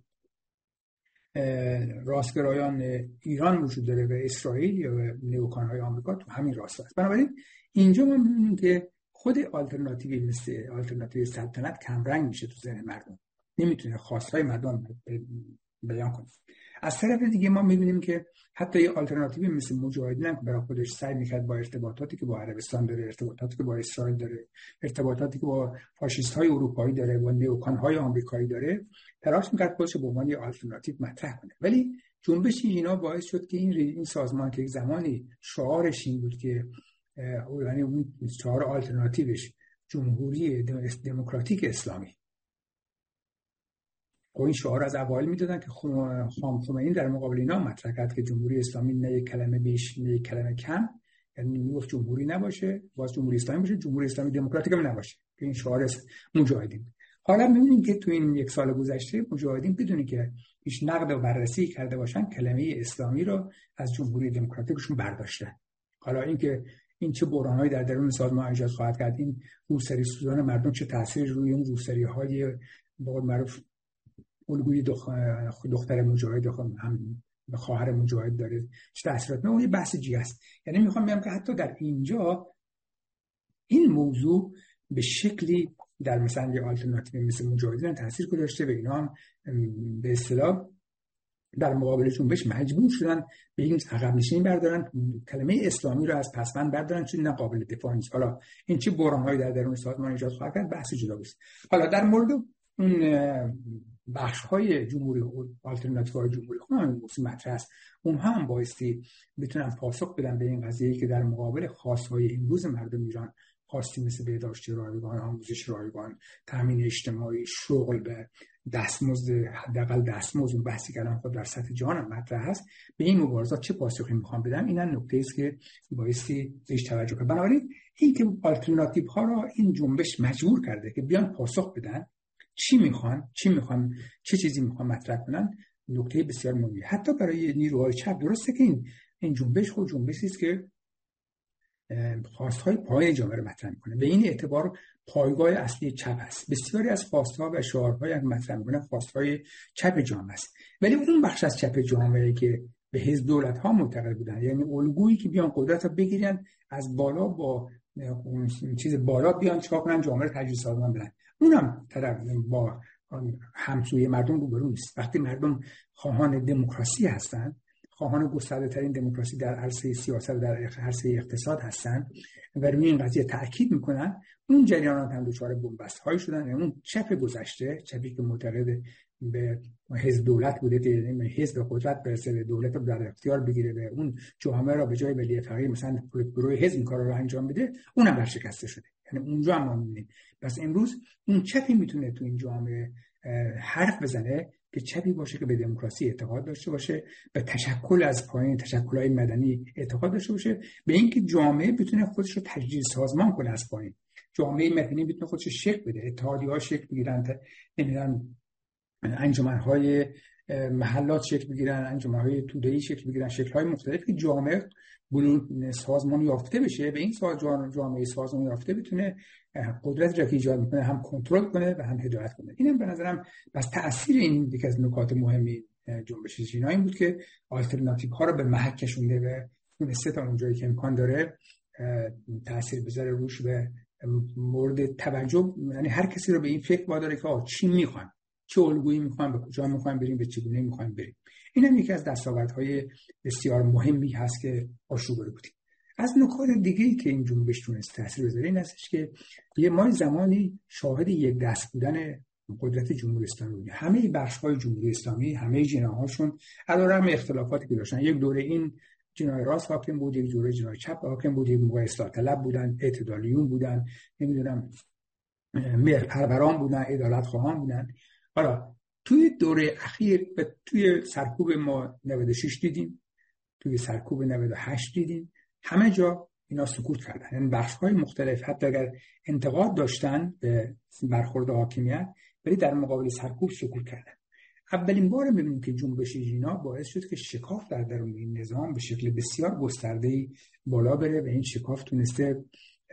A: راستگرایان ایران وجود داره و اسرائیل یا نیوکان‌های آمریکا تو همین راستا است. بنابراین اینجا ما می‌بینیم که خود آلترناتیوی مثل آلترناتیوی سلطنت کمرنگ میشه تو ذهن مردم، نمیتونه خواستهای مردم بیان کنه. از طرف دیگه ما می‌بینیم که حتی یه آلترناتیوی مثل مجاهدین هم که برای خودش سعی می‌کرد با ارتباطاتی که با عربستان داره، ارتباطاتی که با اسرائیل داره، ارتباطاتی که با فاشیست‌های اروپایی داره، با نیوکان‌های آمریکایی داره، تلاش می‌کرد خودش به عنوان یه آلترناتیو مطرح کنه. ولی جنبش اینا باعث شد که این این سازمان که زمانی شعارش این بود که یعنی اون شعار آلترناتیوش جمهوری دموکراتیک اسلامی، این شعار از اوایل میدادن که خام خمینی در مقابل اینا مطرح کرد که جمهوری اسلامی نه یک کلمه بیش نه یک کلمه کم، یعنی میگفت جمهوری نباشه باز جمهوری اسلامی باشه، جمهوری اسلامی دموکراتیک هم نباشه، که این شعار مجاهدین. حالا می‌بینیم که تو این یک سال گذشته مجاهدین بدونی که هیچ نقد و بررسی کرده باشن کلمه اسلامی رو از جمهوری دموکراتیکشون برداشتن. حالا اینکه این چه بحران‌هایی در درون سازمان ایجاد خواهد کرد، این روسری سوزان مردم چه تأثیری روی اون روسری‌های به قول معروف الگوی دختر مجاهد هم خواهر مجاهد داره چه تأثیرات، نه اون یه بحث جدی است. یعنی میخوام بگم که حتی در اینجا این موضوع به شکلی در مثلا یه آلترناتیو مثل مجاهدین تاثیر گذاشته و اینا هم به اصطلاح در مقابل جنبش مجبور شدن به این عقب نشینی بردارن، کلمه اسلامی رو از پسوند بردارن چون ناقابل دفاع نیست. حالا این چه بحران‌هایی در درون سازمان ایجاد خواهد کرد بحث جدا است. حالا در مورد اون بخش‌های جمهوری آلترناتیوهای جمهوری خود هم موضوع مطرح است، اونها هم بایستی بتونن پاسخ بدن به این قضیه که در مقابل خواست‌های امروز مردم ایران، خواستی مثل بهداشت رایگان، آموزش رایگان، تامین اجتماعی، شغل به دستمزد حداقل دستمزد، اون بحثی که الان خود در سطح جهان هم مطرح هست، به این مبارزات چه پاسخی میخوام بدم، اینا نکته است که بایستی بهش توجه کنیم. بنابراین این که آلترناتیو ها را این جنبش مجبور کرده که بیان پاسخ بدن چی میخوان، چی میخوان، چه چیزی میخوان مطرح کنن، نکته بسیار مهمی. حتی برای نیروهای چپ درسته که این این جنبش خود جنبشی است که خواست‌های پای جامعه رو مطرح می‌کنه، به این اعتبار پایگاه اصلی چپ است. بسیاری از خواست‌ها و شعارهای که مطرح می‌کنه خواست‌های چپ جامعه است، ولی اون بخش از چپ جامعه که به حزب دولت‌ها معتقد بودن، یعنی الگویی که بیان قدرت رو بگیرن از بالا با چیز بالا بیان چیکار کنن جامعه رو تجزیه سازمان بدن، اونم طرف با همسوی مردم روبرو نیست. وقتی مردم خواهان دموکراسی هستند، خواهان گسترده ترین دموکراسی در عرصه سیاست و در عرصه اقتصاد هستند و روی این قضیه تاکید میکنن، اون جریانات هم دچار بنبست هایی شدن. اون چپ گذشته، چپی که معتقد به حزب دولت بوده، یعنی حزب قدرت برسه به دولت رو در اختیار بگیره و اون جامعه را به جای ولی فقیه مثلا پلیتبروی حزب این کارا رو انجام بده، اونم برشکسته شده. یعنی اونجا هم می‌بینیم. پس امروز اون چپی میتونه تو این جامعه حرف بزنه که چپی باشه که به دموکراسی اعتقاد داشته باشه، به تشکل از پایین، تشکل‌های مدنی اعتقاد داشته باشه، به اینکه جامعه بتونه خودش رو تجزیه سازمان کنه از پایین، جامعه مدنی بتونه خودش شکل بده، اتحادیه‌ها شکل بگیرن، نمیدونم انجمن‌های محلات شکل بگیرن، انجمن‌های توده‌ای شکل بگیرن، شکل‌های مختلفی که جامعه بلون سازمان یافته بشه، به این سازمان جامعه سازمان یافته بتونه قدرت را که ایجاد میکنه هم کنترل کنه و هم هدایت کنه. اینم به نظرم بس تأثیر این یکی از نکات مهمی جنبش ژینا این بود که آلترناتیو ها رو به محک کشونده و تونسته تا اونجایی که امکان داره تأثیر بذاره روش به مورد توجه، یعنی هر کسی رو به این فکر واداره که آه چی میخوان، چه الگویی میخوان، به کجا میخوان بریم، به چگونه میخوان بریم. اینم یکی از دستاوردهای بسیار مهمی هست که آشوب بودیم. از نکات دیگه‌ای که این جنبش تونست تاثیر بذاره این هستش که یه ما زمانی شاهد یک دست بودن قدرت جمهوری اسلامی بودیم. همه بخش‌های جمهوری اسلامی، همه جناحاشون علیرغم اختلافاتی که داشتن، یک دوره این جناح راست حاکم بود، یک دوره جناح چپ حاکم بود، یک موقع اصلاح طلب بودن، اعتدالیون بودن، نمیدونم مهرپروران بودن، عدالت خواهان بودن. حالا توی دوره اخیر و توی سرکوب ما نود و شش دیدیم، توی سرکوب نود و هشت دیدیم، همه جا اینا سکوت کردن. یعنی بخش‌های مختلف حتی اگر انتقاد داشتن به برخورد حاکمیت، ولی در مقابل سرکوب سکوت کردن. اولین بار می‌بینیم که جنبش ژینا باعث شد که شکاف در درون این نظام به شکل بسیار گسترده‌ای بالا بره و این شکاف تونسته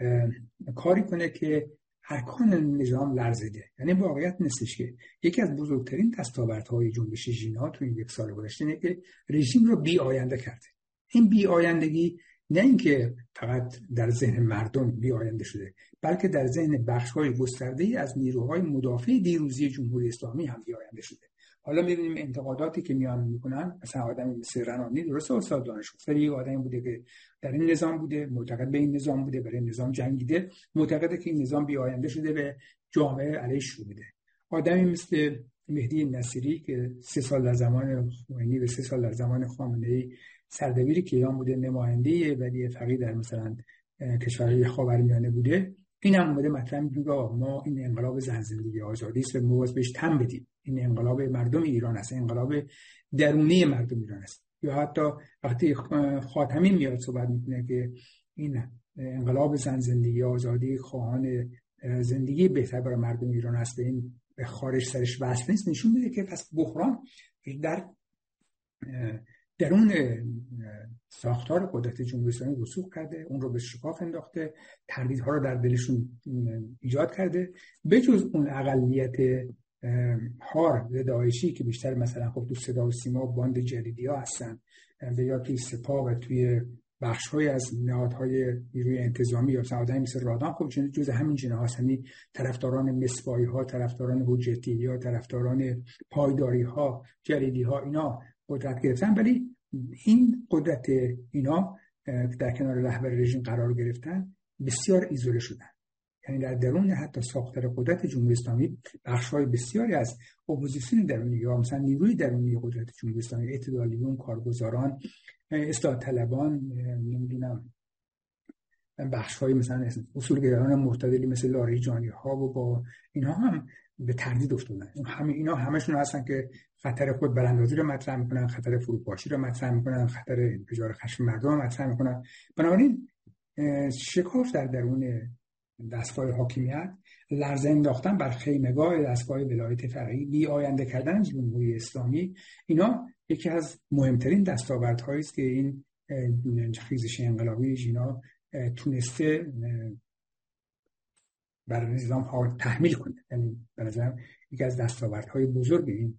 A: کاری کنه که ارکان نظام لرزیده. یعنی واقعیت نیستش که یکی از بزرگترین دستاوردهای جنبش ژینا تو این یک سال گذشته اینه که رژیم رو بی آینده کرده. این بی آیندگی نه اینکه فقط در ذهن مردم بی آینده شده، بلکه در ذهن بخش‌های گسترده‌ای از نیروهای مدافع دیروزی جمهوری اسلامی هم بی آینده شده. حالا می‌بینیم انتقاداتی که میان میکنن، مثلا آدمی مثل رنانی، درسته استاد دانشگاه، یه آدمی بوده که در این نظام بوده، معتقد به این نظام بوده، برای نظام جنگیده، معتقده که این نظام بی آینده شده و جامعه علیش شده. آدمی مثل مهدی نصیری که سه سال در زمان خمینی و سه سال در زمان خامنه‌ای سردبیر کیهان بوده، نماینده ولی فقیه در مثلا کشورهای خاورمیانه بوده، این هم اومده مطرح می‌کنه ما این انقلاب زن زندگی آزادی است و ما باید بهش تن بدیم. این انقلاب مردم ایران است، انقلاب درونی مردم ایران است. یا حتی وقتی خاتمی میاد صحبت میکنه که این انقلاب زن زندگی آزادی خواهان زندگی بهتر برای مردم ایران است، این به خارج سرش وصل نیست، نشون میده که پس بحران در درون ساختار قدرت جمهوری اسلامی رسوخ کرده، اون رو به شکاف انداخته، تردیدها رو در دلشون ایجاد کرده. به جز اون اقلیت هار و داعشی که بیشتر مثلا خب تو صدا و سیما باند جلیدی‌ها هستن و یا توی سپاه و توی بخش‌های از نهادهای نیروی انتظامی یا سعادت‌های مثل رادان، خب جز همین جناح هستن، یعنی طرفداران مصباحی‌ها، طرفداران حجتی‌ها، طرفداران پایداری‌ها، جلیدی‌ها، اینا قدرت گرفتن. ولی این قدرت اینا در کنار رهبر رژیم قرار گرفتن بسیار ایزوله شدن. یعنی در درون حتی ساختار قدرت جمهوری اسلامی بخش‌های بسیاری از اپوزیسیون درونی یا مثلا نیروی درونی قدرت جمهوری اسلامی، اعتدالیون، کارگزاران، اصلاح طلبان، نمیدونم بخش‌های مثلا اصولگرایان معتدلی مثل لاریجانی ها و با اینها هم به تردید افتادن. همه اینا همشون هستن که خطر خود براندازی رو مطرح میکنن، خطر فروپاشی رو مطرح میکنن، خطر انفجار خشم مردم رو مطرح میکنن. بنابراین شکاف در درون دستگاه حاکمیت، لرزه انداختن بر خیمه‌گاه دستگاه ولایت فقیه، بی آینده کردن جمهوری اسلامی، اینا یکی از مهمترین دستاوردهایی است که این خیزش انقلابی ژینا تونسته بر نظام ها تحمیل کنه. یعنی به نظرم یکی از دستاوردهای بزرگ این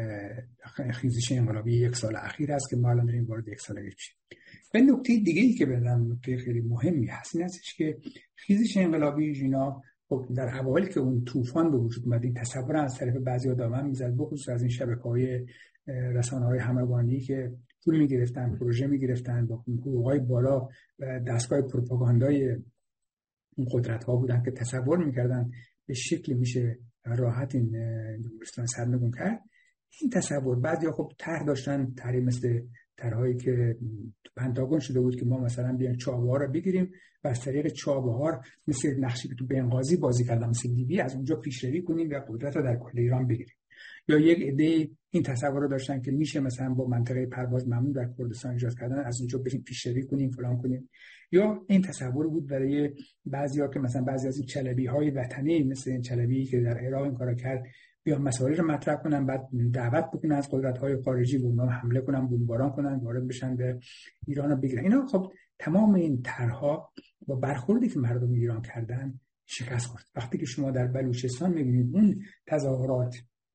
A: خیزش انقلابی یک سال اخیر است که ما الان داریم وارد یک سال میشیم. و نکته دیگه ای که به نظرم نکته خیلی مهمی هست این هستش که خیزش انقلابی ژینا خب در اوایل که اون طوفان به وجود اومد، این تصور از طرف بعضی‌ها دامن میزد، بخصوص از این شبکه‌های رسانه‌های همگانی که پول می‌گرفتن، پروژه می‌گرفتن، با حقوق‌های بالا و دستگاه پروپاگاندای این قدرت‌ها بودن که تصور می‌کردن به شکلی میشه راحت این جمهوری سرنگون کرد. این تصور بعضیا خب طرح داشتن، طرحی مثل طرحی که تو پنتاگون شده بود که ما مثلا بیایم چابهار رو بگیریم و از طریق چابهار مثل نقشی که تو بنغازی بازی کردن مثل لیبی از اونجا پیشروی کنیم و قدرت رو در کل ایران بگیریم. یا یک عده این تصور رو داشتن که میشه مثلا با منطقه پرواز ممنوع در کردستان ایجاد کردن از اونجا بریم پیشروی کنیم فلان کنیم. یا این تصور بود برای بعضیا که مثلا بعضی از این چلبی‌های وطنی مثل این چلبی که در عراق این کارو کرد بیا مسائل رو مطرح کنن، بعد دعوت بکنن از قدرت‌های خارجی به اونها حمله کنن، بمباران کنن، وارد بشن به ایران رو بگیرن. اینا خب تمام این طرح‌ها با برخوردی که مردم ایران کردن شکست خورد. وقتی که شما در بلوچستان می‌بینید اون تظاهرات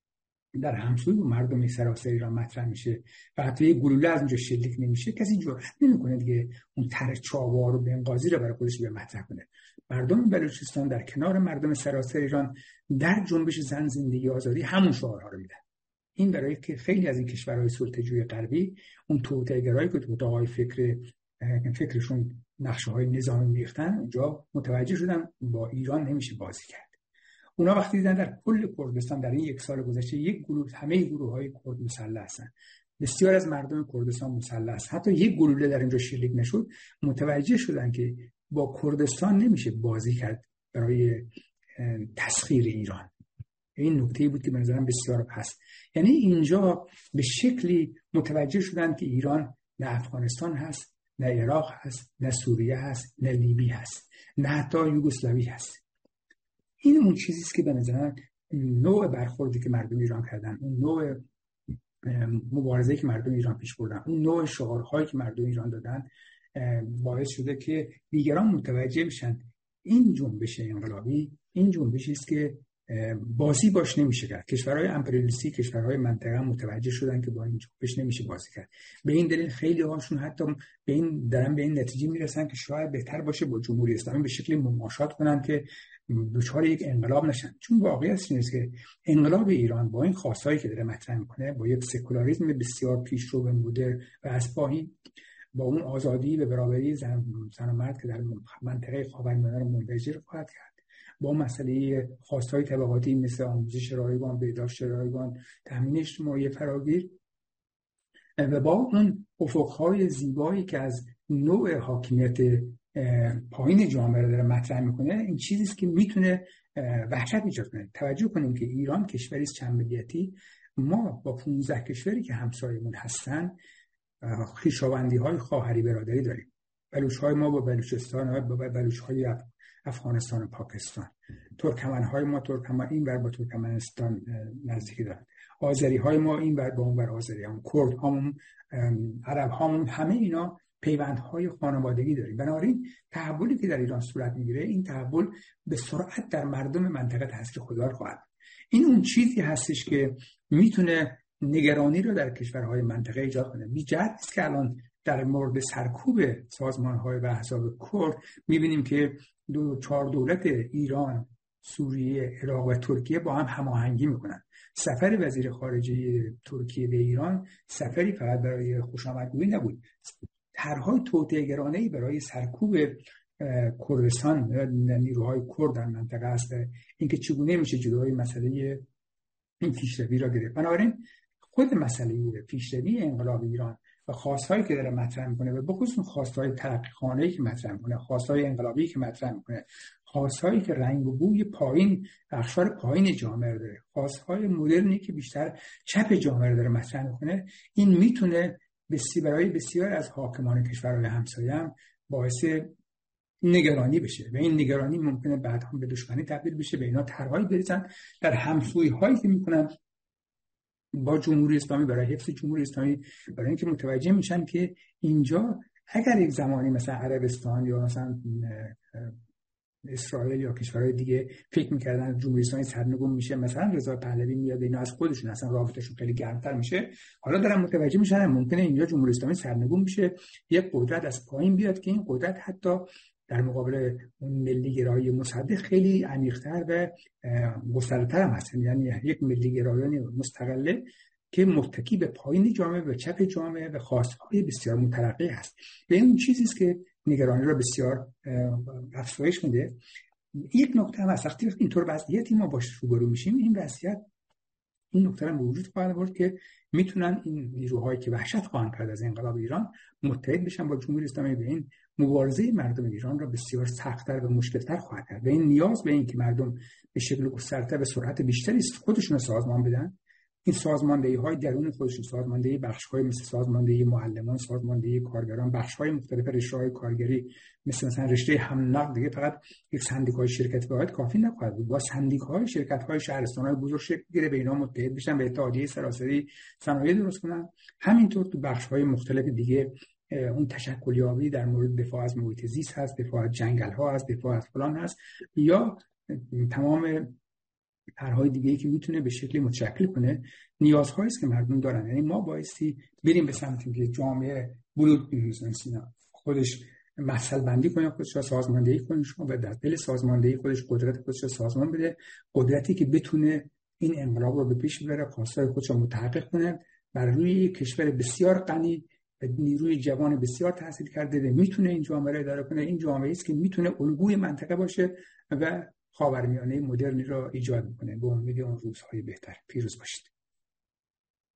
A: در همسوی با مردم سراسر ایران مطرح میشه و حتی یک گلوله از اونجا شلیک نمیشه، کسی جرئت نمیکنه دیگه اون طرح چابهار و بنغازی رو برای خودش مطرح کنه. مردم بلوچستان در کنار مردم سراسر ایران در جنبش زن زندگی آزادی همون شعارها رو میدن. این برای که خیلی از این کشورهای سلطه‌جوی غربی اون توطئه‌گرایی که تو اتاق‌های فکر فکرشون نقشه‌های نظامی می‌ریختن اونجا متوجه شدن با ایران نمیشه بازی کرد. اونا وقتی دیدن در کل کردستان در این یک سال گذشته یک گروه، همه گروه‌های کرد مسلح هستن، بسیار از مردم کردستان مسلح است، حتی یک گلوله در اینجا شلیک نشد، متوجه شدن که با کردستان نمیشه بازی کرد برای تسخیر ایران. این نکته بود که به نظرم بسیار هست. یعنی اینجا به شکلی متوجه شدن که ایران نه افغانستان هست، نه عراق هست، نه سوریه هست، نه لیبی هست، نه حتی یوگسلاوی هست. این اون چیزی است که به نظرم نوع برخوردی که مردم ایران کردن، اون نوع مبارزه‌ای که مردم ایران پیش بردن، اون نوع شعارهایی که مردم ایران دادن باعث شده که دیگران متوجه بشن این جنبش انقلابی این جنبشی است که بازی باش نمیشه کرد. کشورهای امپریالیستی، کشورهای منطقه متوجه شدن که با این جنبش نمیشه بازی کرد. به این دلیل خیلی هاشون حتی به این دارن به این نتیجه میرسن که شاید بهتر باشه با جمهوری اسلامی به شکلی مماشات کنن که دچار یک انقلاب نشن. چون واقعیت اینه که انقلاب ایران با این خواستایی که داره مطرح میکنه، با یک سکولاریسم بسیار پیشرو و مدرن و اسپاهی، با اون آزادی و برابری زن و مرد که در منطقه خاورمیانه منفجر خواهد کرد، با مسئله خواستهای طبقاتی مثل آموزش رایگان، بهداشت رایگان، تامین اجتماعی فراگیر و با اون افقهای زیبایی که از نوع حاکمیت پایین جامعه رو داره مطرح میکنه، این چیزیست که میتونه وحشت ایجاد کنه. توجه کنیم که ایران کشوری است چند ملیتی. ما با پانزده کشوری که همسایمون هستن خویشاوندی‌های خواهری برادری داریم. بلوچ‌های ما با بلوچستان، با بلوچ‌های افغانستان و پاکستان. ترکمن‌های ما ترکمن این بر با ترکمنستان نزدیکی دارن. آذری‌های ما این بر با اون بر آذری‌ها، کردهامون، عرب‌هامون، همه اینا پیوندهای خانوادگی داریم. بنابراین تحولی که در ایران صورت میگیره، این تحول به سرعت در مردم منطقه تاثیر گذار خواهد. این اون چیزی هستش که میتونه نگرانی رو در کشورهای منطقه ایجاد کنه. بی جهت است که الان در مورد سرکوب سازمان‌های و احزاب کرد می‌بینیم که دو چهار دولت ایران، سوریه، عراق و ترکیه با هم هماهنگی می‌کنن. سفر وزیر خارجه ترکیه به ایران سفری فقط برای خوشامدگویی نبود، طرح‌های توطئه‌گرانه‌ای برای سرکوب کردستان، نیروهای کرد در منطقه است. اینکه چگونه میشه جلوی مسئله این پیشروی را گرفت. بنابراین خود مسئله پیشروی انقلاب ایران و خواستهایی که داره مطرح میکنه و بخصوص خواستهای ترقیخانه‌ای که مطرح میکنه، خواستهای انقلابی که مطرح میکنه، خواستهایی که رنگ و بوی پایین، اقشار پایین جامعه داره، خواستهای مدرنی که بیشتر چپ جامعه داره مطرح میکنه، این میتونه بسیار برای بسیار از حاکمان کشورهای همسایه هم باعث نگرانی بشه و این نگرانی ممکنه بعد هم به دشمنی تبدیل بشه. به اینا طرح‌هایی بریزن در همسویی هایی که میکنن با جمهوری اسلامی برای حفظ جمهوری اسلامی، برای اینکه متوجه میشن که اینجا اگر یک زمانی مثلا عربستان یا مثلا اسرائیل یا کشورهای دیگه فکر میکردن جمهوری اسلامی سرنگون میشه، مثلا رضا پهلوی میاد اینا از خودشون اصلا رابطهشون خیلی گرمتر میشه، حالا دارن متوجه میشن ممکنه اینجا جمهوری اسلامی سرنگون میشه، یک قدرت از پایین بیاد که این قدرت حتی در مقابل اون ملی گرایی مصدق خیلی عمیق‌تر و گسترده‌تر هم هست. یعنی یک ملی گرایانه مستقله که متکی به پایین جامعه و چپ جامعه و خواستهای بسیار مترقی هست. و این چیزی است که نگرانی را بسیار افزایش میده. یک نکته هم هست، وقتی اینطور وضعیتی ما باش روبرو میشیم، این وضعیت این نکته هم به وجود خواهد آورد که میتونن این نیروهایی که وحشت خواهند کرد از انقلاب ایران متحد بشن با جمهوری اسلامی. به این مبارزه مردم ایران را بسیار سخت‌تر و مشکل‌تر خواهد کرد. و این نیاز به این که مردم به شکل گسترده به سرعت بیشتری خودشون سازمان بدن، این سازماندهی‌های درون خودشون، سازماندهی بخش‌های مثل سازماندهی معلمان، سازماندهی کارگران، بخش‌های مختلف رشته‌های کارگری مثل مثلا رشته حمل نقل، دیگه فقط یک سندیکای شرکت واحد کافی نخواهد بود. با سندیک‌های شرکت‌های شهرستان‌های بزرگ شکل گیره، به اینا متحد بشن، به اتحادیه سراسری صنایع درست کنن. همینطور تو بخش‌های مختلف دیگه اون تشکلیابی در مورد دفاع از محیط زیست هست، دفاع از جنگل‌ها هست، دفاع از فلان هست، یا تمام طرح‌های دیگه‌ای که میتونه به شکلی متشکل کنه نیازهایی است که مردم دارن. یعنی ما بایستی بریم به سمتی که جامعه بلوغ بینویسن، خودش مسئله بندی کنه، خودش را سازماندهی کنه، شما به در دل سازماندهی خودش قدرت خودش را سازمان بده، قدرتی که بتونه این انقلاب رو به پیش ببره، خواستای خودش رو متحقق کنه، بر روی کشور بسیار غنی و نیروی جوان بسیار تحصیل کرده میتونه این جامعه رو اداره کنه. این جامعه است که میتونه الگوی منطقه باشه و خاورمیانه مدرنی را ایجاد میکنه. به امید اون روزهای بهتر. پیروز باشید.